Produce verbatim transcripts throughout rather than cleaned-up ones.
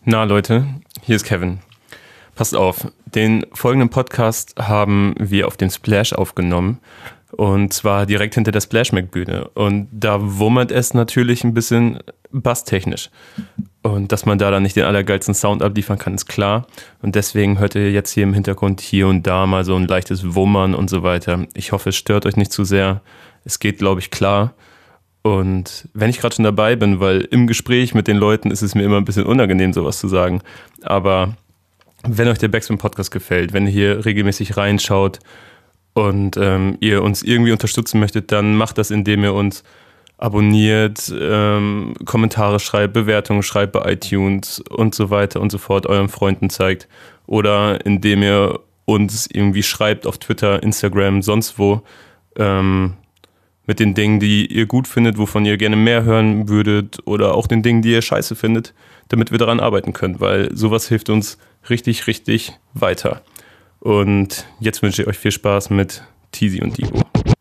Na Leute, hier ist Kevin. Passt auf, den folgenden Podcast haben wir auf dem Splash aufgenommen und zwar direkt hinter der Splash-Mac-Bühne und da wummert es natürlich ein bisschen basstechnisch und dass man da dann nicht den allergeilsten Sound abliefern kann, ist klar und deswegen hört ihr jetzt hier im Hintergrund hier und da mal so ein leichtes Wummern und so weiter. Ich hoffe, es stört euch nicht zu sehr, es geht, glaube ich, klar. Und wenn ich gerade schon dabei bin, weil im Gespräch mit den Leuten ist es mir immer ein bisschen unangenehm, sowas zu sagen, aber wenn euch der Backspin-Podcast gefällt, wenn ihr hier regelmäßig reinschaut und ähm, ihr uns irgendwie unterstützen möchtet, dann macht das, indem ihr uns abonniert, ähm, Kommentare schreibt, Bewertungen schreibt bei iTunes und so weiter und so fort, euren Freunden zeigt oder indem ihr uns irgendwie schreibt auf Twitter, Instagram, sonst wo, ähm, mit den Dingen, die ihr gut findet, wovon ihr gerne mehr hören würdet oder auch den Dingen, die ihr scheiße findet, damit wir daran arbeiten können, weil sowas hilft uns richtig, richtig weiter. Und jetzt wünsche ich euch viel Spaß mit Teasy und Divo.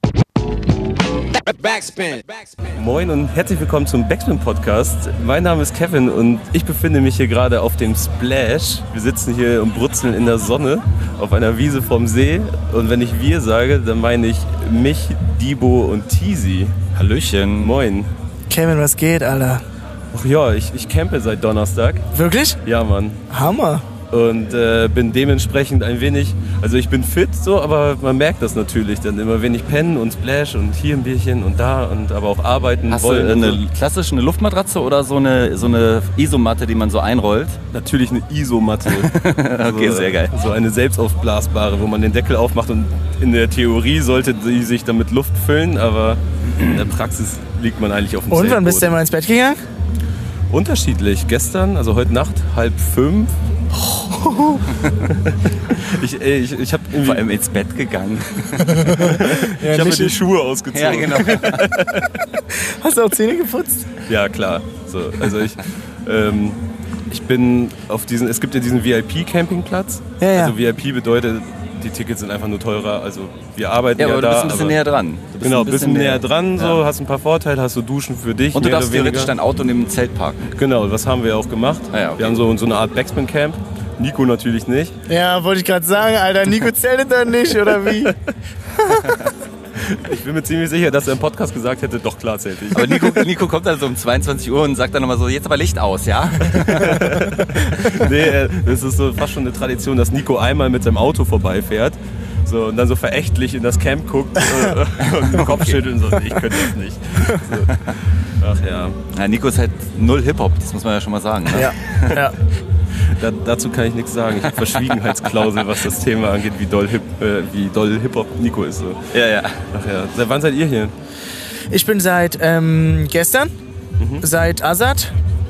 Backspin. Moin und herzlich willkommen zum Backspin-Podcast. Mein Name ist Kevin und ich befinde mich hier gerade auf dem Splash. Wir sitzen hier und brutzeln in der Sonne auf einer Wiese vorm See. Und wenn ich wir sage, dann meine ich mich, Divo und Teasy. Hallöchen. Moin. Kevin, was geht, Alter? Ach ja, ich, ich campe seit Donnerstag. Wirklich? Ja, Mann. Hammer. Und äh, bin dementsprechend ein wenig, also ich bin fit so, aber man merkt das natürlich dann immer wenig pennen und Splash und hier ein Bierchen und da und aber auch arbeiten Hast wollen. Hast du eine klassische eine Luftmatratze oder so eine, so eine Isomatte, die man so einrollt? Natürlich eine Isomatte. Okay, so, sehr geil. So eine selbstaufblasbare, wo man den Deckel aufmacht und in der Theorie sollte sie sich dann mit Luft füllen, aber in der Praxis liegt man eigentlich auf dem Und wann bist du denn mal ins Bett gegangen? Unterschiedlich. Gestern, also heute Nacht, halb fünf. ich ich, ich habe vor allem ins Bett gegangen. ja, ich habe mir die Schuhe ausgezogen. Ja, genau. Hast du auch Zähne geputzt? Ja, klar. So, also ich, ähm, ich bin auf diesen, es gibt ja diesen V I P-Campingplatz. Ja, ja. Also V I P bedeutet, die Tickets sind einfach nur teurer. Also wir arbeiten ja, ja aber da. du bist ein bisschen näher dran. Du bist genau, ein bisschen, bisschen näher mehr, dran, so, ja. Hast ein paar Vorteile, hast so Duschen für dich. Und du darfst theoretisch dein Auto neben dem Zelt parken. Genau, das haben wir auch gemacht. Ah, ja, okay. Wir haben so, so eine Art Backspin-Camp. Nico natürlich nicht. Ja, wollte ich gerade sagen, Alter, Nico zeltet da nicht, oder wie? Ich bin mir ziemlich sicher, dass er im Podcast gesagt hätte, doch klar zählt ich. Aber Nico, Nico kommt dann so um zweiundzwanzig Uhr und sagt dann nochmal so, jetzt aber Licht aus, ja? Nee, das ist so fast schon eine Tradition, dass Nico einmal mit seinem Auto vorbeifährt. So, und dann so verächtlich in das Camp guckt äh, und den Kopf okay. schüttelt und so, ich könnte das nicht. So. Ach ja. ja. Nico ist halt null Hip-Hop, das muss man ja schon mal sagen. Ne? Ja, ja. Da, dazu kann ich nichts sagen. Ich habe Verschwiegenheitsklausel, was das Thema angeht, wie doll, Hip, äh, wie doll Hip-Hop Nico ist. So. Ja, ja. Ach ja. Seit wann seid ihr hier? Ich bin seit ähm, gestern, mhm. seit Azad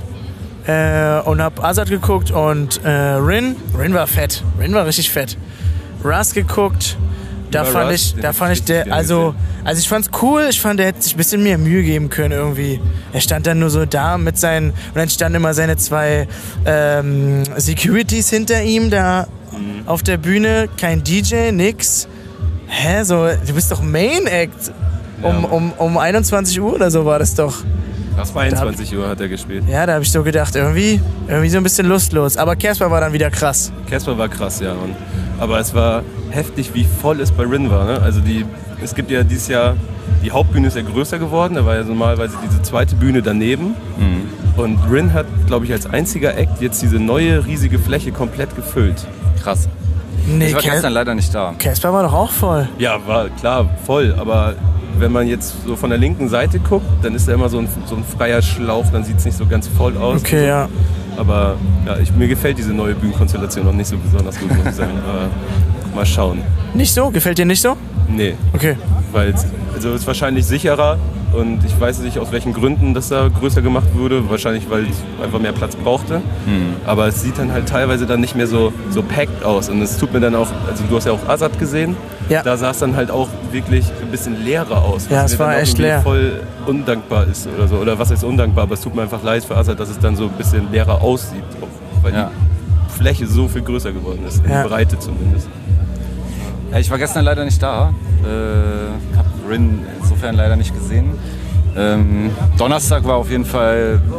äh, und hab Azad geguckt und äh, Rin. Rin war fett. Rin war richtig fett. Russ geguckt. Da Über fand Russ, ich, da fand ich der, also, also ich fand's cool. Ich fand, der hätte sich ein bisschen mehr Mühe geben können irgendwie. Er stand dann nur so da mit seinen, und dann standen immer seine zwei ähm, Securities hinter ihm da mhm. auf der Bühne. Kein D J, nix. Hä, so, du bist doch Main Act. Um, ja. um, um einundzwanzig Uhr oder so war das doch. zweiundzwanzig Uhr hat er gespielt. Ja, da habe ich so gedacht, irgendwie, irgendwie so ein bisschen lustlos. Aber Casper war dann wieder krass. Casper war krass, ja. Und, aber es war heftig, wie voll es bei Rin war. Ne? Also die, es gibt ja dieses Jahr, die Hauptbühne ist ja größer geworden. Da war ja normalerweise diese zweite Bühne daneben. Mhm. Und Rin hat, glaube ich, als einziger Act jetzt diese neue riesige Fläche komplett gefüllt. Krass. Nee, ich war gestern leider nicht da. Casper war doch auch voll. Ja, war klar, voll. Aber wenn man jetzt so von der linken Seite guckt, dann ist da immer so ein, so ein freier Schlauch, dann sieht es nicht so ganz voll aus. Okay, so. Ja. Aber ja, ich, mir gefällt diese neue Bühnenkonstellation noch nicht so besonders gut, muss ich sagen. Aber mal schauen. Nicht so? Gefällt dir nicht so? Nee. Okay. Weil es also ist wahrscheinlich sicherer und ich weiß nicht, aus welchen Gründen das da größer gemacht wurde. Wahrscheinlich, weil es einfach mehr Platz brauchte. Mhm. Aber es sieht dann halt teilweise dann nicht mehr so, so packed aus. Und es tut mir dann auch, also du hast ja auch Azad gesehen. Ja. Da sah es dann halt auch wirklich ein bisschen leerer aus. Ja, es war echt leer. Voll undankbar ist oder so. Oder was ist undankbar, aber es tut mir einfach leid für Azad, dass es dann so ein bisschen leerer aussieht. Weil ja. die Fläche so viel größer geworden ist, in ja. der Breite zumindest. Ja, ich war gestern leider nicht da. Äh, hab Rin insofern leider nicht gesehen. Ähm, Donnerstag war auf jeden Fall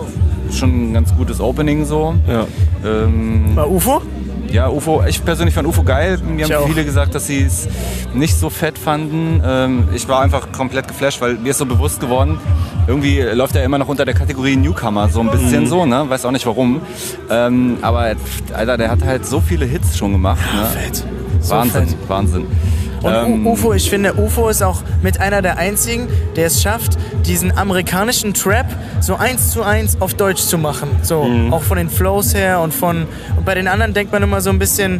schon ein ganz gutes Opening so. Ja. Ähm, War U F O? Ja, U F O, ich persönlich fand U F O geil. Mir Ich haben auch. viele gesagt, dass sie es nicht so fett fanden. Ähm, ich war einfach komplett geflasht, weil mir ist so bewusst geworden, irgendwie läuft er immer noch unter der Kategorie Newcomer, so ein bisschen Mhm. so, ne? Weiß auch nicht warum. Ähm, aber Alter, der hat halt so viele Hits schon gemacht. Ne? Fett. So Wahnsinn, fett. Wahnsinn. Und Ähm, U F O, ich finde, U F O ist auch mit einer der einzigen, der es schafft, diesen amerikanischen Trap so eins zu eins auf Deutsch zu machen. So, Mhm. auch von den Flows her und von. Und bei den anderen denkt man immer so ein bisschen,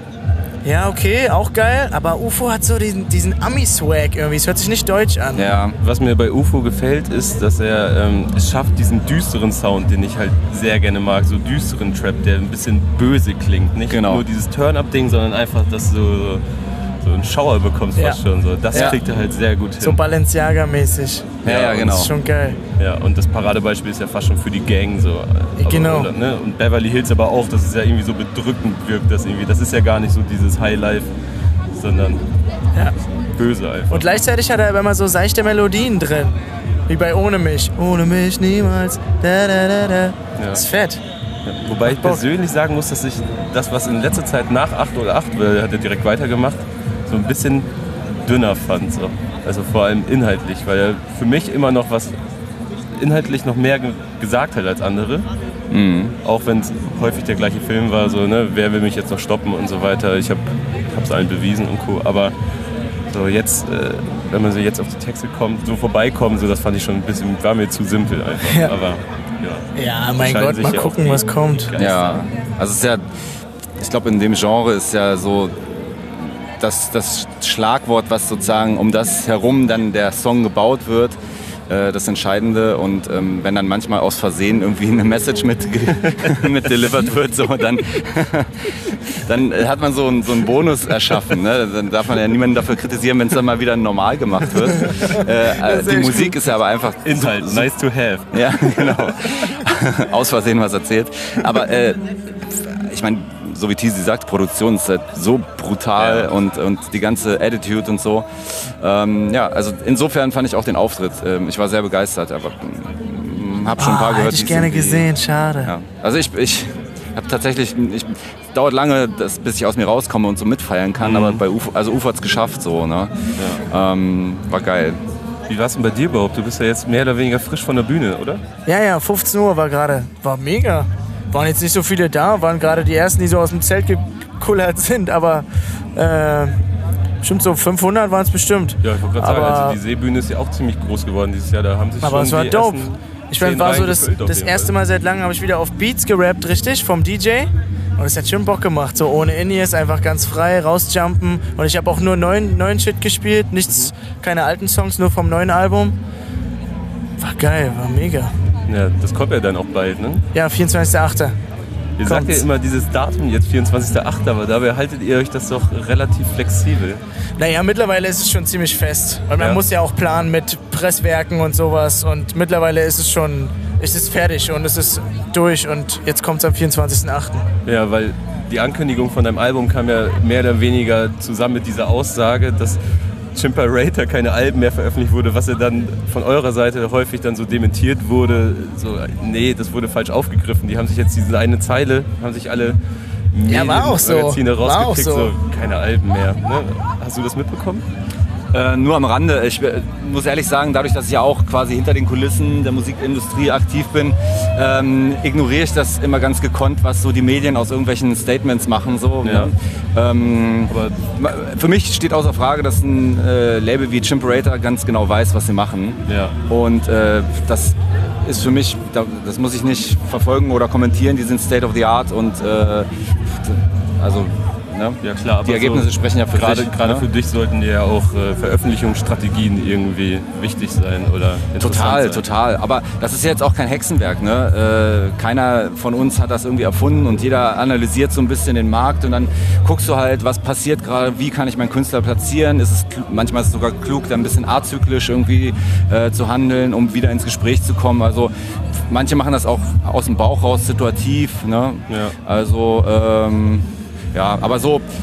ja, okay, auch geil, aber U F O hat so diesen, diesen Ami-Swag irgendwie. Es hört sich nicht deutsch an. Ja, Was mir bei U F O gefällt, ist, dass er ähm, es schafft, diesen düsteren Sound, den ich halt sehr gerne mag, so düsteren Trap, der ein bisschen böse klingt. Nicht Genau. nur dieses Turn-Up-Ding, sondern einfach, dass du so einen Schauer bekommst Ja. fast schon. So. Das Ja. kriegt er halt sehr gut hin. So Balenciaga-mäßig. ja, ja, und genau. Das ist schon geil. Ja, und das Paradebeispiel ist ja fast schon für die Gang so. Aber, Genau. Oder, ne? Und Beverly Hills aber auch, dass es ja irgendwie so bedrückend wirkt. Das, irgendwie, das ist ja gar nicht so dieses Highlife, sondern Ja. böse einfach. Und gleichzeitig hat er aber immer so seichte Melodien drin. Wie bei Ohne mich. Ohne mich niemals. Da, da, da, da. Ja. Das ist fett. Ja, wobei ich Bock. persönlich sagen muss, dass ich das, was in letzter Zeit nach acht oder acht, weil er hat er direkt weitergemacht, so ein bisschen dünner fand. So. Also vor allem inhaltlich, weil er für mich immer noch was inhaltlich noch mehr ge gesagt hat als andere. Mhm. Auch wenn es häufig der gleiche Film war, so, ne, wer will mich jetzt noch stoppen und so weiter. Ich habe es allen bewiesen und co. Aber so jetzt, äh, wenn man so jetzt auf die Texte kommt, so vorbeikommen, so, das fand ich schon ein bisschen, war mir zu simpel einfach. Ja. Aber ja. Ja, mein Scheinen Gott, sich mal ja gucken, auch was kommt. Geister. Ja, also es ist ja, ich glaube in dem Genre ist ja so das, das Schlagwort, was sozusagen um das herum dann der Song gebaut wird, äh, das Entscheidende. Und ähm, wenn dann manchmal aus Versehen irgendwie eine Message mit, mit delivered wird, so, dann, dann hat man so einen, so einen Bonus erschaffen. Ne? Dann darf man ja niemanden dafür kritisieren, wenn es dann mal wieder normal gemacht wird. Äh, äh, die Musik ist ja aber einfach Inhalt, so, nice to have. ja, genau. Aus Versehen was erzählt. Aber äh, ich meine, so wie Tizi sagt, Produktion ist halt so brutal Ja. und, und die ganze Attitude und so. Ähm, ja, also insofern fand ich auch den Auftritt. Ähm, ich war sehr begeistert, aber mm, habe schon ein paar Ah, gehört. hätte ich die gerne irgendwie- gesehen, schade. Ja. Also ich, ich habe tatsächlich, ich, es dauert lange, dass, bis ich aus mir rauskomme und so mitfeiern kann, Mhm. aber bei U F O, also U F O hat es geschafft, so, ne? Ähm, war geil. Wie war es denn bei dir überhaupt? Du bist ja jetzt mehr oder weniger frisch von der Bühne, oder? Ja, ja, fünfzehn Uhr war gerade. War mega. Waren jetzt nicht so viele da, waren gerade die ersten, die so aus dem Zelt gekullert sind, aber äh, bestimmt so fünfhundert waren es bestimmt. Ja, ich wollte gerade sagen, Aber- also die Seebühne ist ja auch ziemlich groß geworden dieses Jahr. Da haben sich Aber schon es war die dope. ersten Ich meine, zehn war so Reihen das, gefüllt auf das jeden erste Fall. Mal seit langem habe ich wieder auf Beats gerappt, richtig, vom D J. Und es hat schon Bock gemacht, so ohne In-Ears, einfach ganz frei rausjumpen. Und ich habe auch nur neuen, neuen Shit gespielt, nichts, keine alten Songs, nur vom neuen Album. War geil, war mega. Ja, das kommt ja dann auch bald, ne? Ja, vierundzwanzigster achter Ihr sagt ja Kommt's. immer dieses Datum jetzt, vierundzwanzigster achter aber dabei haltet ihr euch das doch relativ flexibel. Naja, mittlerweile ist es schon ziemlich fest. Weil man Ja. muss ja auch planen mit Presswerken und sowas. Und mittlerweile ist es schon, ist es fertig und es ist durch. Und jetzt kommt es am vierundzwanzigsten achten Ja, weil die Ankündigung von deinem Album kam ja mehr oder weniger zusammen mit dieser Aussage, dass Chimperator keine Alben mehr veröffentlicht wurde, was ja dann von eurer Seite häufig dann so dementiert wurde. So, nee, das wurde falsch aufgegriffen. Die haben sich jetzt diese eine Zeile, haben sich alle Ja, war auch so. Medienmagazine War auch rausgekickt, so. so keine Alben mehr. Ne? Hast du das mitbekommen? Äh, nur am Rande. Ich äh, muss ehrlich sagen, dadurch, dass ich ja auch quasi hinter den Kulissen der Musikindustrie aktiv bin, ähm, ignoriere ich das immer ganz gekonnt, was so die Medien aus irgendwelchen Statements machen. So, Ja. ne? ähm, Aber für mich steht außer Frage, dass ein äh, Label wie Chimperator ganz genau weiß, was sie machen. Ja. Und äh, das ist für mich, da- das muss ich nicht verfolgen oder kommentieren. Die sind State of the Art und äh, also ne? Ja klar, aber die Ergebnisse so, sprechen ja für gerade, sich. Gerade ne? für dich sollten dir ja auch äh, Veröffentlichungsstrategien irgendwie wichtig sein oder interessant Total, sein. total. Aber das ist jetzt auch kein Hexenwerk. Ne? Äh, keiner von uns hat das irgendwie erfunden und jeder analysiert so ein bisschen den Markt und dann guckst du halt, was passiert gerade, wie kann ich meinen Künstler platzieren. Ist es, kl- manchmal ist es sogar klug, da ein bisschen azyklisch irgendwie äh, zu handeln, um wieder ins Gespräch zu kommen. Also manche machen das auch aus dem Bauch raus situativ. Ne? Ja. Also ähm, ja, aber so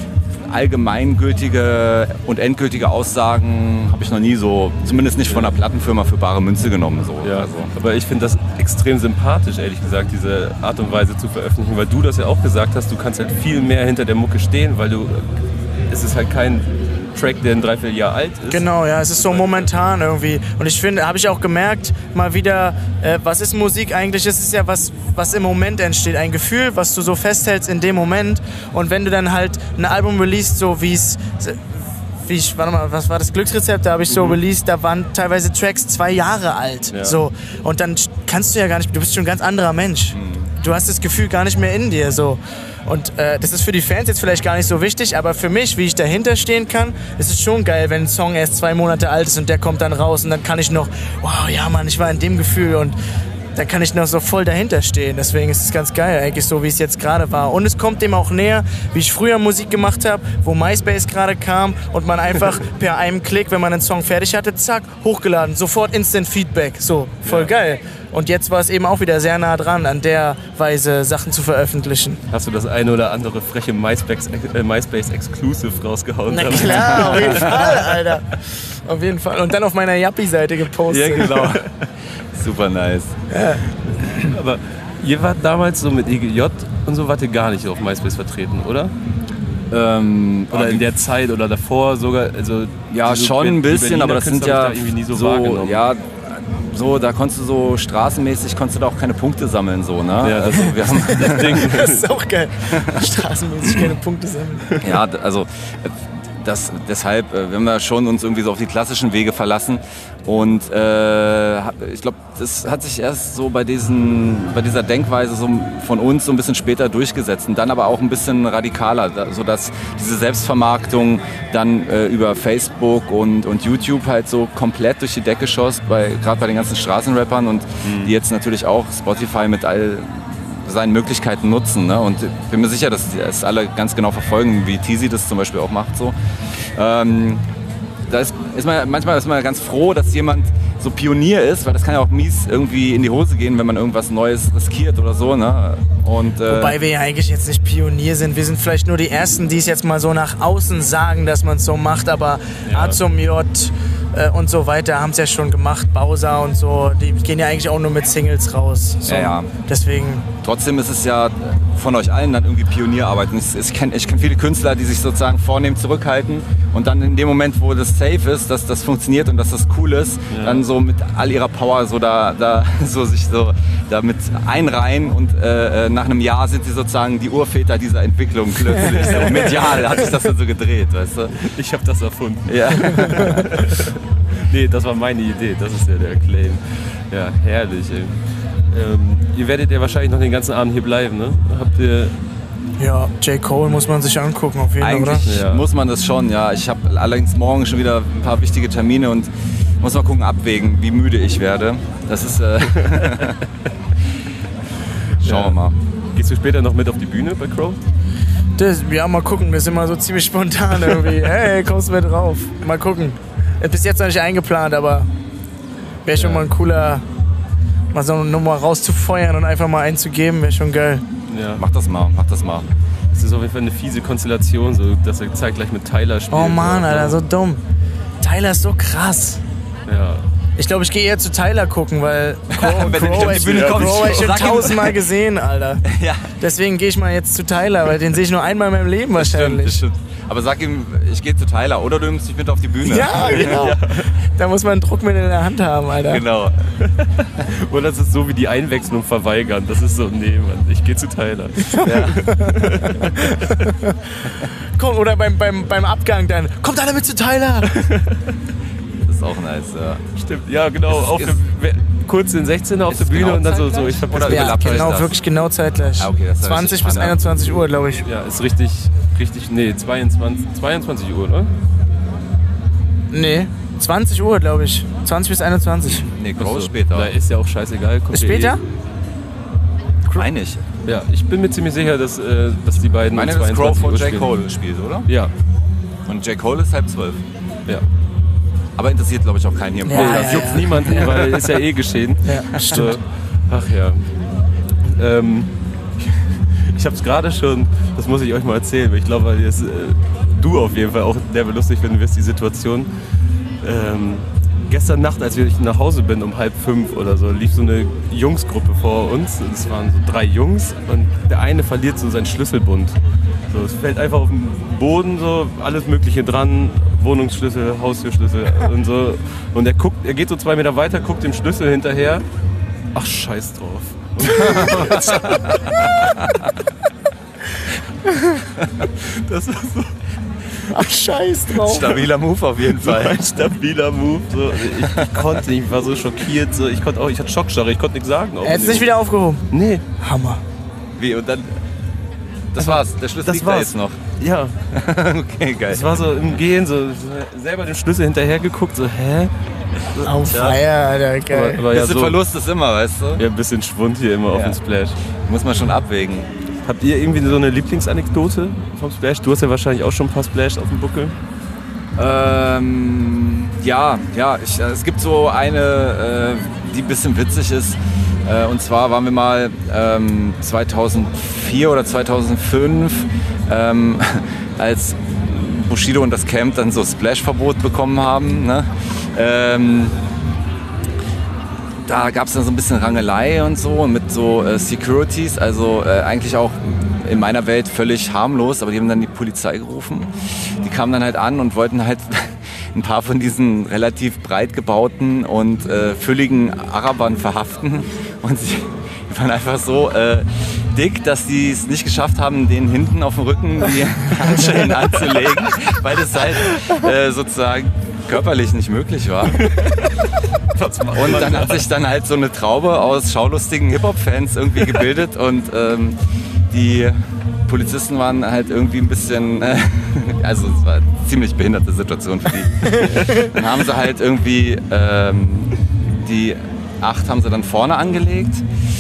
allgemeingültige und endgültige Aussagen habe ich noch nie so, zumindest nicht von einer Plattenfirma für bare Münze genommen. So. Ja, also. aber ich finde das extrem sympathisch, ehrlich gesagt, diese Art und Weise zu veröffentlichen, weil du das ja auch gesagt hast, du kannst halt viel mehr hinter der Mucke stehen, weil du, es ist halt kein Track, der ein Dreivierteljahr alt ist. Genau, ja, es ist so momentan irgendwie. Und ich finde, habe ich auch gemerkt, mal wieder, äh, was ist Musik eigentlich? Es ist ja was, was im Moment entsteht. Ein Gefühl, was du so festhältst in dem Moment. Und wenn du dann halt ein Album releast, so wie es... Wie ich, warte mal, was war das Glücksrezept? Da habe ich so Mhm. released, da waren teilweise Tracks zwei Jahre alt. Ja. So. Und dann kannst du ja gar nicht, du bist schon ein ganz anderer Mensch. Mhm. Du hast das Gefühl gar nicht mehr in dir. So. Und äh, das ist für die Fans jetzt vielleicht gar nicht so wichtig, aber für mich, wie ich dahinter stehen kann, ist es schon geil, wenn ein Song erst zwei Monate alt ist und der kommt dann raus und dann kann ich noch, wow, ja Mann, ich war in dem Gefühl und dann kann ich noch so voll dahinter stehen. Deswegen ist es ganz geil, eigentlich so, wie es jetzt gerade war. Und es kommt dem auch näher, wie ich früher Musik gemacht habe, wo MySpace gerade kam und man einfach per einem Klick, wenn man einen Song fertig hatte, zack, hochgeladen, sofort Instant Feedback. So, voll Ja. geil. Und jetzt war es eben auch wieder sehr nah dran, an der Weise Sachen zu veröffentlichen. Hast du das eine oder andere freche MySpace, äh, MySpace Exclusive rausgehauen? Na klar, auf jeden Fall, Alter. Auf jeden Fall. Und dann auf meiner Yappi-Seite gepostet. Ja, genau. Super nice. Ja. Aber ihr wart damals so mit E G J und so, wart ihr gar nicht auf MySpace vertreten, oder? Ähm, Oder in der Zeit oder davor sogar? Also Ja, diese schon Ber- ein die bisschen, Berliner aber das sind Künstler ja hab ich da irgendwie nie so, so, wahrgenommen. ja, so, da konntest du so straßenmäßig, konntest du da auch keine Punkte sammeln, so, ne? Ja, also wir haben, das Ding. Das ist auch geil. Straßenmäßig keine Punkte sammeln. ja, d- also das, deshalb, äh, wir haben ja schon uns irgendwie so auf die klassischen Wege verlassen und äh, hab- ich glaube, das hat sich erst so bei diesen, bei dieser Denkweise so von uns so ein bisschen später durchgesetzt und dann aber auch ein bisschen radikaler, da- sodass diese Selbstvermarktung dann äh, über Facebook und, und YouTube halt so komplett durch die Decke schoss, bei, gerade bei den ganzen Straßenrappern und die jetzt natürlich auch Spotify mit all seinen Möglichkeiten nutzen. Ne? Und ich bin mir sicher, dass die das alle ganz genau verfolgen, wie Teasy das zum Beispiel auch macht. So. Ähm, da ist, ist man, manchmal ist man ganz froh, dass jemand so Pionier ist, weil das kann ja auch mies irgendwie in die Hose gehen, wenn man irgendwas Neues riskiert oder so. Ne? Und, äh, Wobei wir ja eigentlich jetzt nicht Pionier sind. Wir sind vielleicht nur die Ersten, die es jetzt mal so nach außen sagen, dass man es so macht. Aber Ja. A zum J äh, und so weiter haben es ja schon gemacht. Bowser und so, die gehen ja eigentlich auch nur mit Singles raus. So. Ja, ja. Deswegen, Trotzdem ist es ja von euch allen dann irgendwie Pionierarbeit. Und Ich, ich kenne ich kenn viele Künstler, die sich sozusagen vornehm zurückhalten und dann in dem Moment, wo das safe ist, dass das funktioniert und dass das cool ist, Ja. dann so mit all ihrer Power so da, da so sich so damit einreihen und äh, nach einem Jahr sind sie sozusagen die Urväter dieser Entwicklung plötzlich. So medial hat sich das dann so gedreht, weißt du? Ich habe das erfunden. Ja. Nee, das war meine Idee, das ist ja der Claim. Ja, herrlich, ey. Ähm, ihr werdet ja wahrscheinlich noch den ganzen Abend hier bleiben, ne? Habt ihr... ja, J. Cole muss man sich angucken auf jeden Fall, oder? Eigentlich Ja. muss man das schon, ja. Ich habe allerdings morgen schon wieder ein paar wichtige Termine und muss mal gucken, abwägen, wie müde ich werde. Das ist. Äh Schauen wir mal. Gehst du später noch mit auf die Bühne bei Crow? Das, ja, mal gucken. Das ist immer so ziemlich spontan irgendwie. Hey, kommst du mit drauf? Mal gucken. Bis jetzt noch nicht eingeplant, aber wäre schon Ja. mal ein cooler, mal so eine Nummer rauszufeuern und einfach mal einzugeben, wäre schon geil. Ja. Mach das mal, mach das mal. Das ist auf jeden Fall eine fiese Konstellation, so, dass er zeitgleich mit Tyler spielt. Oh Mann, Ja. Alter, so dumm. Tyler ist so krass. Ja. Ich glaube, ich gehe eher zu Tyler gucken, weil Crow, Wenn du nicht Crow, auf die ich, Bühne kommst, Crow hab ich schon sag ihm- tausendmal gesehen, Alter. Ja, Deswegen gehe ich mal jetzt zu Tyler, weil den sehe ich nur einmal in meinem Leben das stimmt, das wahrscheinlich. stimmt. Aber sag ihm, ich gehe zu Tyler oder du nimmst dich mit auf die Bühne. Ja, genau. Da muss man einen Druckmittel in der Hand haben, Alter. Genau. Oder das ist so wie die Einwechslung verweigern. Das ist so, nee, Mann, ich gehe zu Tyler. Komm, oder beim, beim, beim Abgang dann, kommt alle mit zu Tyler. Das ist auch nice, ja. Stimmt, ja, genau. Ist- Auf ist- der, wer- kurz in sechzehner auf Ist der es Bühne genau und dann so, so zeitgleich? ich hab Oder das Ja, Ja, überlappt euch genau, das? wirklich genau zeitgleich. Ah, okay, das heißt, zwanzig ich bis kann ja- einundzwanzig Uhr, glaube ich. Ja, ist richtig, richtig, nee, zweiundzwanzig, zweiundzwanzig Uhr, ne? Nee, zwanzig Uhr, glaube ich. zwanzig bis einundzwanzig. Nee, Crow Achso, ist später. Da ist ja auch scheißegal. kommt Ist ja später? Meine ich. Eh. Ja, ich bin mir ziemlich sicher, dass, äh, dass die beiden Meine, um dass Crow zweiundzwanzig vor Uhr J. spielen. Cole spielt, oder? Ja, Und J. Cole ist halb zwölf. ja. Aber interessiert, glaube ich, auch keinen hier im Ja, Nee, Podcast. das ja, juckt ja. niemanden, weil ist ja eh geschehen. Ja, stimmt. So. Ach ja. Ähm, ich habe es gerade schon, das muss ich euch mal erzählen, weil ich glaube, weil ihr es äh, du auf jeden Fall auch derbe lustig finden wirst, die Situation. Ähm, gestern Nacht, als ich nach Hause bin, um halb fünf oder so, lief so eine Jungsgruppe vor uns. Es waren so drei Jungs und der eine verliert so seinen Schlüsselbund. So, es fällt einfach auf den Boden, so alles Mögliche dran, Wohnungsschlüssel, Haustürschlüssel und so. Und er guckt, er geht so zwei Meter weiter, guckt dem Schlüssel hinterher. Ach, scheiß drauf. Das war so. Ach, scheiß drauf. Stabiler Move auf jeden Fall. Ein stabiler Move. So. Ich, ich konnte nicht, ich war so schockiert. So. Ich, konnte auch, ich hatte Schockstarre, ich konnte nichts sagen. Er hat es nicht wieder aufgehoben? Nee. Hammer. Wie, und dann... Das war's, der Schlüssel Das liegt da war's. jetzt noch. Ja. Okay, geil. Es war so im Gehen, so selber den Schlüssel hinterher geguckt, so, hä? Auf Feier, Alter, geil. Aber, aber ja, Bisschen so, Verlust ist immer, weißt du? ja, ein bisschen Schwund hier immer auf Ja. dem Splash. Muss man schon abwägen. Habt ihr irgendwie so eine Lieblingsanekdote vom Splash? Du hast ja wahrscheinlich auch schon ein paar Splash auf dem Buckel. Ähm, ja, ja, ich, äh, es gibt so eine, äh, die ein bisschen witzig ist. Äh, und zwar waren wir mal ähm, zweitausendvier oder zweitausendfünf, ähm, als Bushido und das Camp dann so Splash-Verbot bekommen haben. Ne? Ähm, da gab es dann so ein bisschen Rangelei und so mit so äh, Securities, also äh, eigentlich auch in meiner Welt völlig harmlos, aber die haben dann die Polizei gerufen. Die kamen dann halt an und wollten halt ein paar von diesen relativ breit gebauten und äh, fülligen Arabern verhaften. Und sie waren einfach so äh, dick, dass sie es nicht geschafft haben, denen hinten auf dem Rücken die Handschellen anzulegen, weil das halt äh, sozusagen körperlich nicht möglich war. Und dann hat sich dann halt so eine Traube aus schaulustigen Hip-Hop-Fans irgendwie gebildet und ähm, die Polizisten waren halt irgendwie ein bisschen, äh, also es war eine ziemlich behinderte Situation für die. Dann haben sie halt irgendwie, ähm, die acht haben sie dann vorne angelegt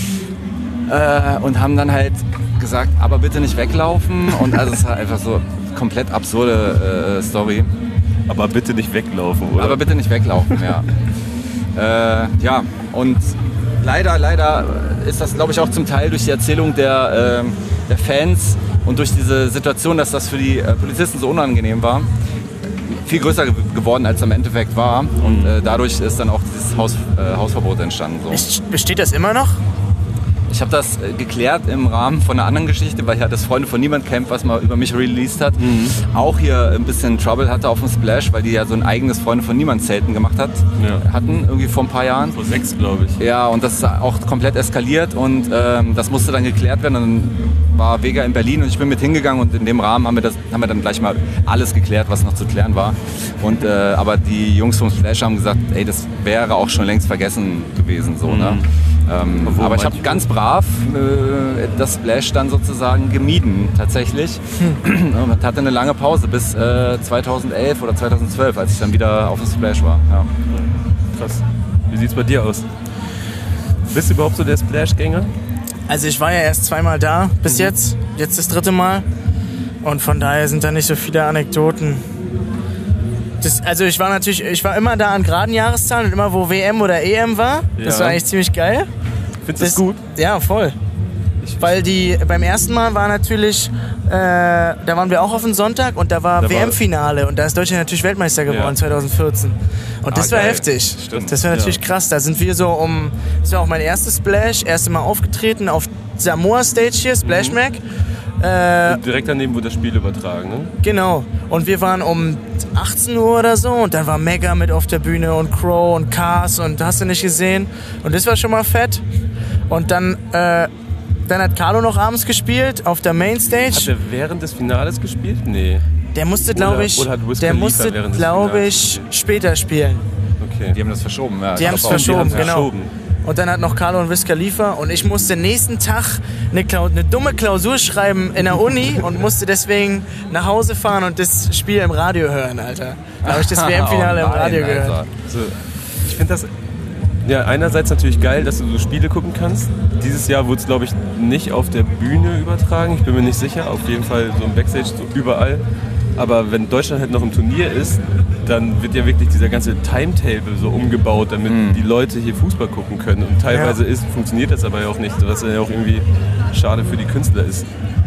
äh, und haben dann halt gesagt, aber bitte nicht weglaufen. Und also es war einfach so komplett absurde äh, Story. Aber bitte nicht weglaufen, oder? Aber bitte nicht weglaufen, ja. äh, ja, und leider, leider ist das, glaube ich, auch zum Teil durch die Erzählung der, äh, der Fans und durch diese Situation, dass das für die äh, Polizisten so unangenehm war, viel größer ge- geworden, als am Endeffekt war. Und äh, dadurch ist dann auch dieses Haus, äh, Hausverbot entstanden. So. Ist- Besteht das immer noch? Ich habe das äh, geklärt im Rahmen von einer anderen Geschichte, weil ja das Freunde von Niemand Camp, was mal über mich released hat, mhm. auch hier ein bisschen Trouble hatte auf dem Splash, weil die ja so ein eigenes Freunde von Niemand Zelten gemacht hat, Ja. hatten, irgendwie vor ein paar Jahren. Vor sechs, glaube ich. Ja, und das ist auch komplett eskaliert und ähm, das musste dann geklärt werden. Und dann war Vega in Berlin und ich bin mit hingegangen und in dem Rahmen haben wir, das, haben wir dann gleich mal alles geklärt, was noch zu klären war. Und, äh, aber die Jungs vom Splash haben gesagt, ey, das wäre auch schon längst vergessen gewesen. So, mhm. ne? ähm, aber ich habe ganz brav äh, das Splash dann sozusagen gemieden, tatsächlich. Hm. Und hatte eine lange Pause bis äh, zweitausendelf oder zweitausendzwölf, als ich dann wieder auf dem Splash war. Ja. Krass. Wie sieht's bei dir aus? Bist du überhaupt so der Splash-Gänger? Also ich war ja erst zweimal da bis mhm. jetzt, jetzt das dritte Mal. Und von daher sind da nicht so viele Anekdoten. Das, also ich war natürlich, ich war immer da an geraden Jahreszahlen und immer wo W M oder E M war. Ja. Das war eigentlich ziemlich geil. Findest du das gut? Ja, voll. Weil die beim ersten Mal war natürlich, äh, da waren wir auch auf den Sonntag und da war da W M-Finale und da ist Deutschland natürlich Weltmeister geworden, ja. zweitausendvierzehn. Und das ah, war geil. heftig. Stimmt. Das war natürlich ja. krass. Da sind wir so um, das war auch mein erstes Splash, erste Mal aufgetreten auf Samoa Stage hier, Splash mhm. Mac. Äh, direkt daneben wurde das Spiel übertragen, ne? Genau. Und wir waren um achtzehn Uhr oder so und dann war Mega mit auf der Bühne und Crow und Cars und hast du nicht gesehen. Und das war schon mal fett. Und dann, äh, dann hat Carlo noch abends gespielt auf der Mainstage. Hat er während des Finales gespielt? Nee. Der musste, glaube ich, oder, oder der musste, glaube ich, später spielen. Okay. Die haben das verschoben, ja. Die haben es verschoben, genau. Verschoben. Und dann hat noch Carlo und Wiz Khalifa und ich musste nächsten Tag eine, Klau- eine dumme Klausur schreiben in der Uni und musste deswegen nach Hause fahren und das Spiel im Radio hören, Alter. Da habe ich das W M-Finale oh im Radio gehört. So, ich finde das ja einerseits natürlich geil, dass du so Spiele gucken kannst. Dieses Jahr wurde es, glaube ich, nicht auf der Bühne übertragen. Ich bin mir nicht sicher. Auf jeden Fall so im Backstage, so überall. Aber wenn Deutschland halt noch im Turnier ist, dann wird ja wirklich dieser ganze Timetable so umgebaut, damit mhm. die Leute hier Fußball gucken können. Und teilweise ja. ist, funktioniert das aber ja auch nicht, was ja auch irgendwie schade für die Künstler ist.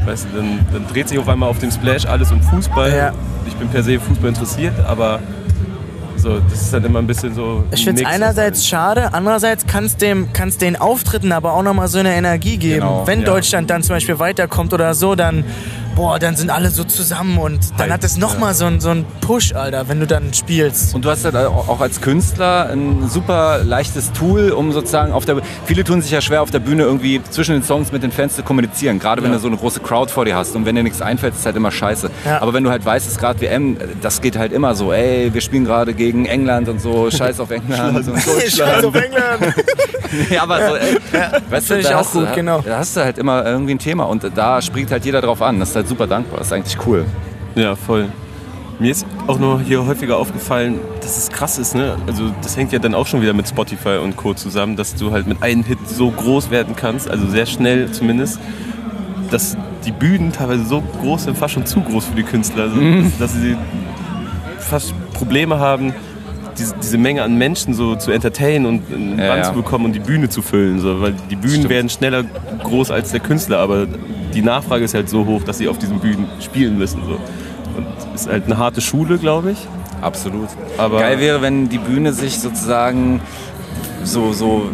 Weißt du, dann, dann dreht sich auf einmal auf dem Splash alles um Fußball. Ja. Ich bin per se Fußball interessiert, aber so, das ist dann immer ein bisschen so. Ich finde es einerseits schade, andererseits kann es dem, kann's den Auftritten aber auch nochmal so eine Energie geben. Genau, Wenn ja. Deutschland dann zum Beispiel weiterkommt oder so, dann, boah, dann sind alle so zusammen und dann Hype, hat es nochmal ja. so einen so einen Push, Alter, wenn du dann spielst. Und du hast halt auch als Künstler ein super leichtes Tool, um sozusagen auf der... Viele tun sich ja schwer auf der Bühne irgendwie zwischen den Songs mit den Fans zu kommunizieren. Gerade wenn Ja. du so eine große Crowd vor dir hast. Und wenn dir nichts einfällt, ist es halt immer scheiße. Ja. Aber wenn du halt weißt, es ist gerade W M, das geht halt immer so. Ey, wir spielen gerade gegen England und so. Scheiß auf England und Scheiß auf England. nee, aber so, ey, weißt du, Finde ich da auch hast du, gut, genau. Da hast du halt immer irgendwie ein Thema. Und da springt halt jeder drauf an. Das ist halt super dankbar. Das ist eigentlich cool. Ja, voll. Mir ist auch noch hier häufiger aufgefallen, dass es krass ist, ne? Also das hängt ja dann auch schon wieder mit Spotify und Co. zusammen, dass du halt mit einem Hit so groß werden kannst, also sehr schnell zumindest, dass die Bühnen teilweise so groß sind, fast schon zu groß für die Künstler, also, Mhm. dass, dass sie fast Probleme haben, diese, diese Menge an Menschen so zu entertainen und einen Ja, Band ja. zu bekommen und die Bühne zu füllen, so, weil die Bühnen Stimmt. werden schneller groß als der Künstler, aber die Nachfrage ist halt so hoch, dass sie auf diesen Bühnen spielen müssen. So. Und ist halt eine harte Schule, glaube ich. Absolut. Aber Geil wäre, wenn die Bühne sich sozusagen so, so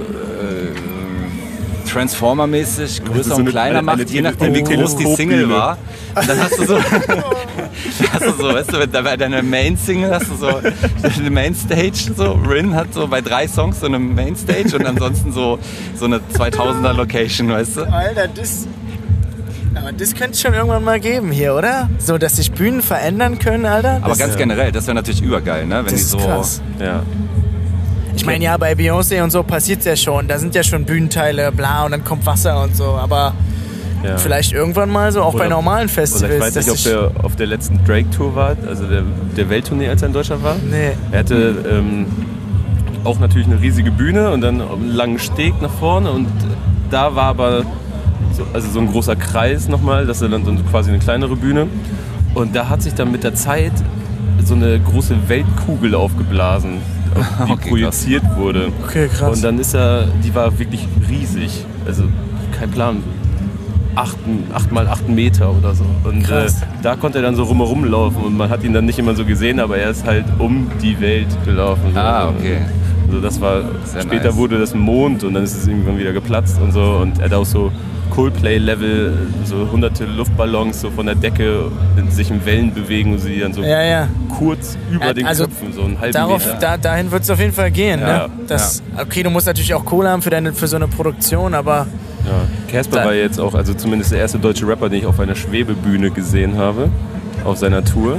äh, Transformer-mäßig größer so und eine- kleiner eine- macht, eine je nachdem wie Tele- groß die Single Teleskopbühne. war. Und dann hast du so, dann hast du so, weißt du, bei deiner Main-Single hast du so eine Main-Stage, so Rin hat so bei drei Songs so eine Main-Stage und ansonsten so, so eine zweitausender-Location, weißt du? Alter, das... Aber das könnte es schon irgendwann mal geben hier, oder? So, dass sich Bühnen verändern können, Alter. Aber Das, ganz generell, das wäre natürlich übergeil, ne? Wenn das die ist so. krass. ja. Ich meine, ja, bei Beyoncé und so passiert es ja schon. Da sind ja schon Bühnenteile, bla, und dann kommt Wasser und so. Aber Ja. vielleicht irgendwann mal so, auch Oder- bei normalen Oder Festivals. ich weiß nicht, ob dass der auf der letzten Drake-Tour war, also der, der Welttournee, als er in Deutschland war. Nee. Er hatte ähm, auch natürlich eine riesige Bühne und dann einen langen Steg nach vorne und da war aber so, also so ein großer Kreis nochmal, das ist dann so quasi eine kleinere Bühne und da hat sich dann mit der Zeit so eine große Weltkugel aufgeblasen, die Okay, projiziert wurde. Okay, krass. Und dann ist er, die war wirklich riesig, also kein Plan, acht, acht mal acht Meter oder so. Und äh, Krass. da konnte er dann so rumherum laufen und man hat ihn dann nicht immer so gesehen, aber er ist halt um die Welt gelaufen. So. Ah, okay. Also das war, Sehr später nice. wurde das Mond und dann ist es irgendwann wieder geplatzt und so und er hat auch so Coldplay-Level, so hunderte Luftballons so von der Decke in sich in Wellen bewegen und sie dann so Ja, ja. kurz über Ja, den also Köpfen, so einen halben Darauf, Meter. da, dahin wird es auf jeden Fall gehen. Ja, ne? Das, Okay, du musst natürlich auch Kohle haben für, deine, für so eine Produktion, aber Ja. Casper Da- war jetzt auch, also zumindest der erste deutsche Rapper, den ich auf einer Schwebebühne gesehen habe, auf seiner Tour.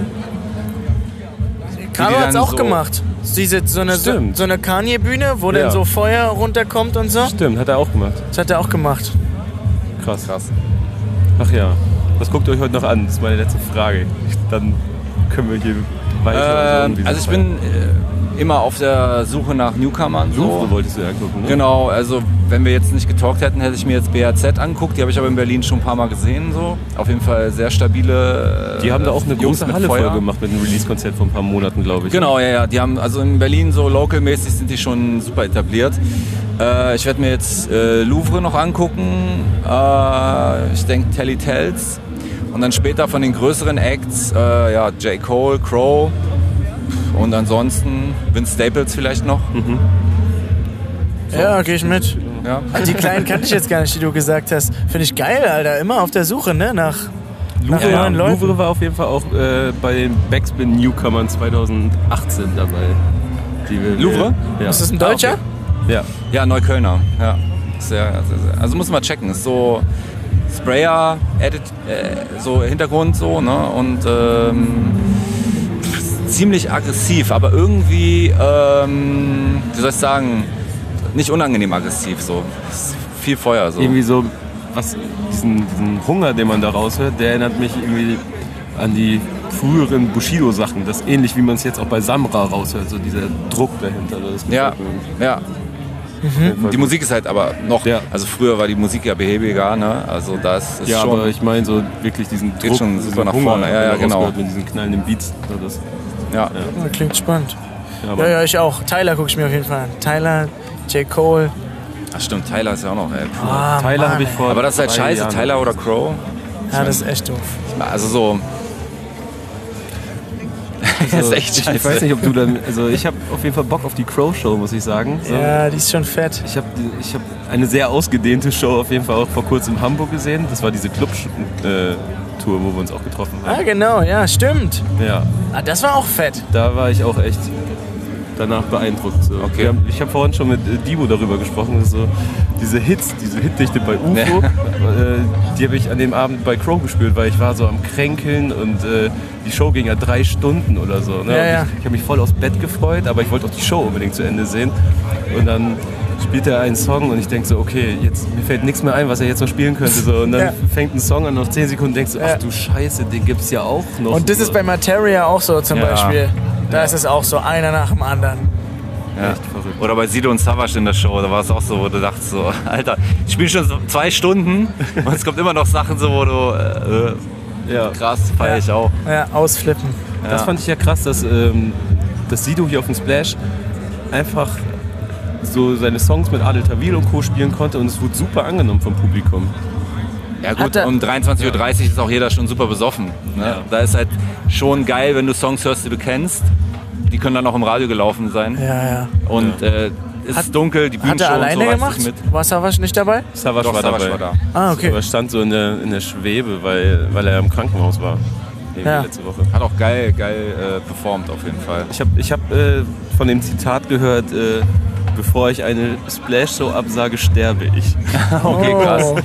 Carlo die hat es dann auch so- gemacht. Diese, so eine, so, Stimmt. so eine Kanye-Bühne, wo Ja. dann so Feuer runterkommt und so. Stimmt, hat er auch gemacht. Das hat er auch gemacht. Krass. Krass. Ach ja. Was guckt ihr euch heute noch an? Das ist meine letzte Frage. Dann können wir hier weiter. Ähm, also ich bin äh, immer auf der Suche nach Newcomern. So. Louvre wolltest du ja angucken, ne? Genau, also wenn wir jetzt nicht getalkt hätten, hätte ich mir jetzt B A Z angeguckt. Die habe ich aber in Berlin schon ein paar Mal gesehen. So. Auf jeden Fall sehr stabile äh, Die haben da auch eine Jungs große mit Halle voll Feuer. gemacht mit einem Release-Konzert vor ein paar Monaten, glaube ich. Genau, ja, ja. Die haben, also in Berlin so local-mäßig sind die schon super etabliert. Äh, ich werde mir jetzt äh, Louvre noch angucken. Äh, ich denke Telly Tells. Und dann später von den größeren Acts, äh, ja, J. Cole, Crow und ansonsten Vince Staples vielleicht noch. Mhm. Ja, gehe ich mit. Ja. Die kleinen kannte ich jetzt gar nicht, die du gesagt hast. Finde ich geil, Alter. Immer auf der Suche, ne? Nach, nach Louvre, neuen Leuten. Louvre war auf jeden Fall auch äh, bei den Backspin Newcomern zwanzig achtzehn dabei. Die wir, Louvre? Ja. Ist das ein Deutscher? Ah, okay. Ja. Ja, Neuköllner. Ja. Sehr, sehr, sehr. Also muss man checken. Ist so Sprayer, Edit, äh, so Hintergrund so, ne? Und ähm, ziemlich aggressiv, aber irgendwie, ähm, wie soll ich sagen, nicht unangenehm aggressiv so. Ist viel Feuer so. Irgendwie so, was, diesen, diesen Hunger, den man da raushört, der erinnert mich irgendwie an die früheren Bushido-Sachen. Das ist ähnlich, wie man es jetzt auch bei Samra raushört, so dieser Druck dahinter. Das Ja, gefällt mir ja. auf jeden Fall Die gut. Musik ist halt aber noch, Ja. also früher war die Musik ja behäbiger, ne? Also das ist Ja, schon... aber ich meine so wirklich diesen Geht Druck, schon diesen super nach Hunger, vorne. Ja, der ja, da genau. rausgehört Mit diesen knallenden Beats. So das, ja. Ja, klingt spannend. ja, Ja, Mann. ja, ich auch. Tyler gucke ich mir auf jeden Fall an. Tyler, J. Cole. Ach stimmt, Tyler ist ja auch noch, ey. Ah, Tyler Mann, habe ich ey. vor Aber das ist halt drei scheiße, Jahren Tyler oder Crow. Ja, das ist echt doof. Also so... Also, das ist echt scheiße. Ich, ich weiß nicht, ob du dann... Also ich habe auf jeden Fall Bock auf die Crow-Show, muss ich sagen. So. Ja, die ist schon fett. Ich habe ich hab eine sehr ausgedehnte Show auf jeden Fall auch vor kurzem in Hamburg gesehen. Das war diese Club-Tour, wo wir uns auch getroffen haben. Ah, genau, ja, stimmt. Ja, Ah, das war auch fett. da war ich auch echt danach beeindruckt. So. Okay. Wir haben, ich habe vorhin schon mit äh, Divo darüber gesprochen, dass so diese Hits, diese Hitdichte bei U F O, äh, die habe ich an dem Abend bei Crow gespürt, weil ich war so am Kränkeln und äh, die Show ging ja drei Stunden oder so. Ne? Ja, Und ja. Ich, ich habe mich voll aufs Bett gefreut, aber ich wollte auch die Show unbedingt zu Ende sehen. Und dann spielt er einen Song und ich denke so, okay, jetzt, mir fällt nichts mehr ein, was er jetzt noch spielen könnte. So. Und dann Ja. fängt ein Song an, nach zehn Sekunden denkst du, Ja. ach du Scheiße, den gibt's ja auch noch. Und das so. ist bei Materia auch so zum Ja. Beispiel. Da ist es auch so, einer nach dem anderen. Ja. Echt verrückt. Oder bei Sido und Savage in der Show, da war es auch so, wo du dachtest so, Alter, ich spiele schon so zwei Stunden und es kommt immer noch Sachen so, wo du, äh, Ja. krass, feier ich auch. Ja, ausflippen. Das Ja. fand ich ja krass, dass, ähm, dass Sido hier auf dem Splash einfach so seine Songs mit Adel Tawil und Co. spielen konnte und es wurde super angenommen vom Publikum. Ja gut, Hat er- um dreiundzwanzig Uhr dreißig ist auch jeder schon super besoffen. Ne? Ja. Da ist halt schon geil, wenn du Songs hörst, die du kennst. Die können dann auch im Radio gelaufen sein. Ja, ja. Und äh, es ist dunkel, die Hat Bühnenshow er und alleine so reißt gemacht? dich mit. War Savage nicht dabei? Savage Doch, war Savage dabei. war da. Ah, okay. Aber stand so in der, in der Schwebe, weil, weil er im Krankenhaus war. Irgendwie Ja. letzte Woche. Hat auch geil, geil äh, performt auf jeden Fall. Ich habe ich hab, äh, von dem Zitat gehört, äh, bevor ich eine Splash-Show absage, sterbe ich. Okay, krass. Oh.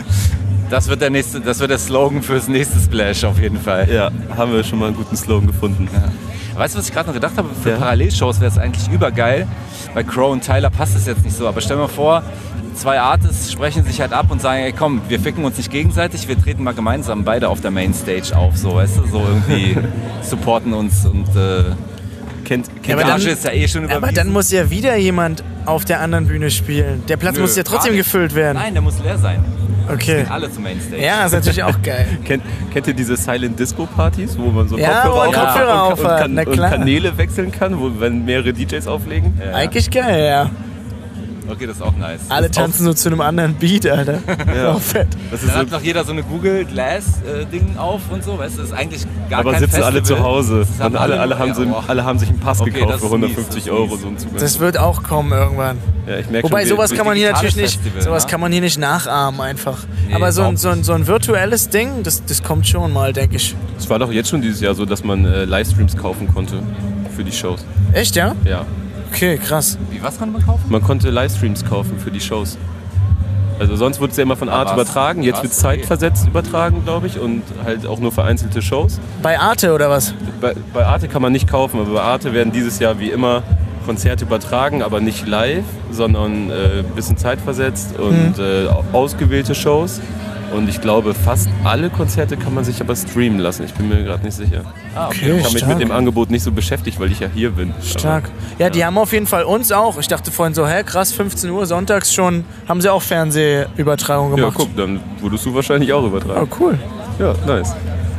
Das wird der nächste, das wird der Slogan fürs nächste Splash auf jeden Fall. Ja, haben wir schon mal einen guten Slogan gefunden. Weißt du, was ich gerade noch gedacht habe? Für Ja. Parallelshows wäre es eigentlich übergeil. Bei Crow und Tyler passt es jetzt nicht so. Aber stell dir mal vor, zwei Artists sprechen sich halt ab und sagen, ey komm, wir ficken uns nicht gegenseitig, wir treten mal gemeinsam beide auf der Mainstage auf. So, weißt du, so irgendwie supporten uns und äh, Kennt, Ja, kennt aber ihr- Gage ist ja eh schon Aber überwiesen. dann muss ja wieder jemand auf der anderen Bühne spielen. Der Platz Nö, muss ja trotzdem gar nicht. gefüllt werden. Nein, der muss leer sein. Okay. Alle zum Mainstage. Ja, ist natürlich auch geil. Kennt, kennt ihr diese Silent Disco Partys, wo man so Ja, wo man Kopfhörer, Kopfhörer auf und, aufhat, kann, na und klar. Kanäle wechseln kann, wo wenn mehrere D Js auflegen? Eigentlich geil, ja. Okay, das ist auch nice. Alle tanzen so zu einem anderen Beat, Alter. Ja. Auch fett. Das Dann ist hat so, noch jeder so eine Google Glass äh, Ding auf und so, weißt du, das ist eigentlich gar aber kein sitzen Festival. alle zu Hause Das haben und alle, alle, haben ja, so, boah. alle haben sich einen Pass Okay, gekauft das für ist mies, hundertfünfzig das ist Euro mies. so einen Zugang. Das wird auch kommen irgendwann. Ja, ich merk Wobei schon, sowas wir- kann man hier digitales natürlich nicht, Festival, sowas ne? kann man hier nicht nachahmen einfach. Nee, Aber so ein, überhaupt so, ein, so ein virtuelles Ding, das, das kommt schon mal, denke ich. Es war doch jetzt schon dieses Jahr so, dass man äh, Livestreams kaufen konnte für die Shows. Echt, ja? Ja. Okay, krass. Wie, was kann man kaufen? Man konnte Livestreams kaufen für die Shows. Also sonst wurde es ja immer von Art was? übertragen, jetzt Was? wird zeitversetzt übertragen, glaube ich, und halt auch nur vereinzelte Shows. Bei Arte oder was? Bei, bei Arte kann man nicht kaufen, aber bei Arte werden dieses Jahr wie immer Konzerte übertragen, aber nicht live, sondern ein äh, bisschen zeitversetzt und äh, ausgewählte Shows. Und ich glaube, fast alle Konzerte kann man sich aber streamen lassen. Ich bin mir gerade nicht sicher. Ah, Okay, Ich habe mich stark. mit dem Angebot nicht so beschäftigt, weil ich ja hier bin. Stark. Ja, die haben auf jeden Fall uns auch. Ich dachte vorhin so, hä, krass, fünfzehn Uhr sonntags schon, haben sie auch Fernsehübertragung Aber, ja, gemacht. guck, dann wurdest du wahrscheinlich auch Oh, übertragen. cool. Ja, nice.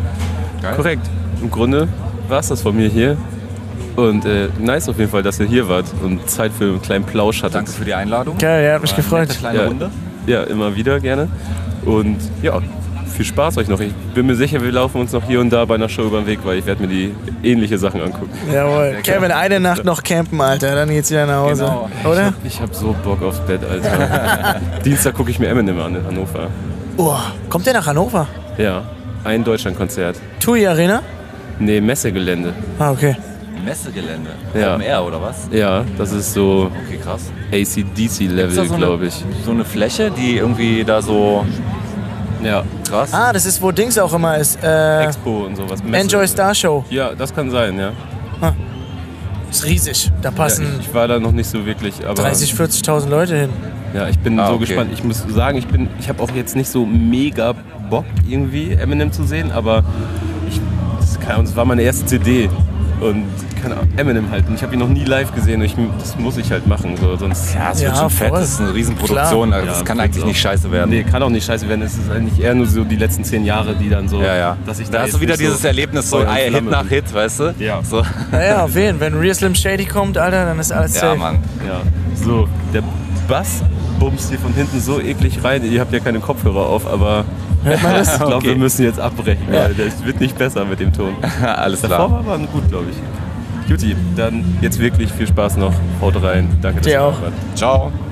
Geil. Korrekt. Im Grunde war es das von mir hier. Und äh, nice auf jeden Fall, dass ihr hier wart und Zeit für einen kleinen Plausch hattet. Danke für die Einladung. Geil, ja, hat mich War eine gefreut. nette kleine Ja. Runde. Ja, immer wieder gerne. Und ja, viel Spaß euch noch. Ich bin mir sicher, wir laufen uns noch hier und da bei einer Show über den Weg, weil ich werde mir die ähnliche Sachen angucken. Jawohl. Kevin, eine Nacht noch campen, Alter, dann geht's wieder nach Hause. Genau. Oder? Ich habe so Bock aufs Bett, Alter. Dienstag gucke ich mir Eminem an in Hannover. Oh, kommt der nach Hannover? Ja, ein Deutschlandkonzert. TUI Arena? Nee, Messegelände. Ah, okay. Messegelände. Ja. Open Air oder was? Ja, das ist so Okay, krass. A C D Gibt's da C-Level, so eine- glaube ich. So eine Fläche, die irgendwie da so Ja, krass. Ah, das ist, wo Dings auch immer ist. Äh, Expo und sowas. Messe. Enjoy Star Show. Ja, das kann sein, ja. Ist riesig. Da ja passen ich, ich war da noch nicht so wirklich, aber dreißig, vierzigtausend Leute hin. ja, ich bin Ah, so okay. gespannt. Ich muss sagen, ich bin, ich habe auch jetzt nicht so mega Bock irgendwie Eminem zu sehen, aber ich, das, keine Ahnung, das war meine erste C D und keine Ahnung, Eminem halt. Und ich habe ihn noch nie live gesehen und ich, das muss ich halt machen, so sonst. Ja, es Ja, wird schon fett. voll. Das ist eine Riesenproduktion. Also Ja, das kann wird's eigentlich auch. nicht scheiße werden. Nee, kann auch nicht scheiße werden. Es ist eigentlich eher nur so die letzten zehn Jahre, die dann so, Ja, ja. dass ich da hast jetzt du wieder nicht dieses so Erlebnis, so Feuer und Hit Flamme nach bin. Hit, weißt du? Ja. So. Naja, auf jeden. Wenn Real Slim Shady kommt, Alter, dann ist alles Ja, safe. Mann. Ja, so, der Bass bumst hier von hinten so eklig rein. Ihr habt ja keine Kopfhörer auf, aber Hört man das? Ich glaube, Okay. wir müssen jetzt abbrechen, Ja. weil das wird nicht besser mit dem Ton. Alles Davor klar. war aber gut, glaube ich. Juti, dann jetzt wirklich viel Spaß noch. Haut rein. Danke, dass Dir ihr auch. da wart. Ciao.